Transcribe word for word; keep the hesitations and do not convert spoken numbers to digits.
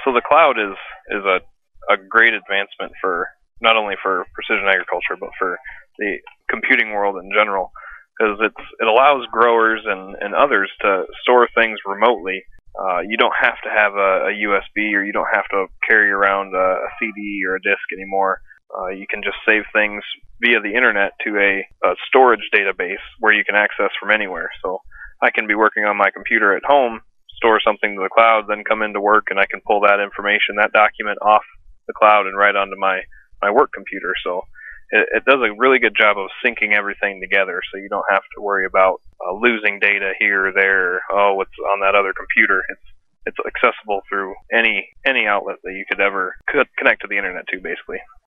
so the cloud is is a a great advancement for not only for precision agriculture but for the computing world in general, because it's it allows growers and, and others to store things remotely. Uh, you don't have to have a, a U S B, or you don't have to carry around a, a C D or a disk anymore. Uh, you can just save things via the internet to a, a storage database where you can access from anywhere. So I can be working on my computer at home, store something to the cloud, then come into work and I can pull that information, that document off the cloud and right onto my, my work computer. So it, it does a really good job of syncing everything together, so you don't have to worry about uh, losing data here or there. Or, oh, what's on that other computer? It's it's accessible through any any outlet that you could ever connect to the internet to, basically.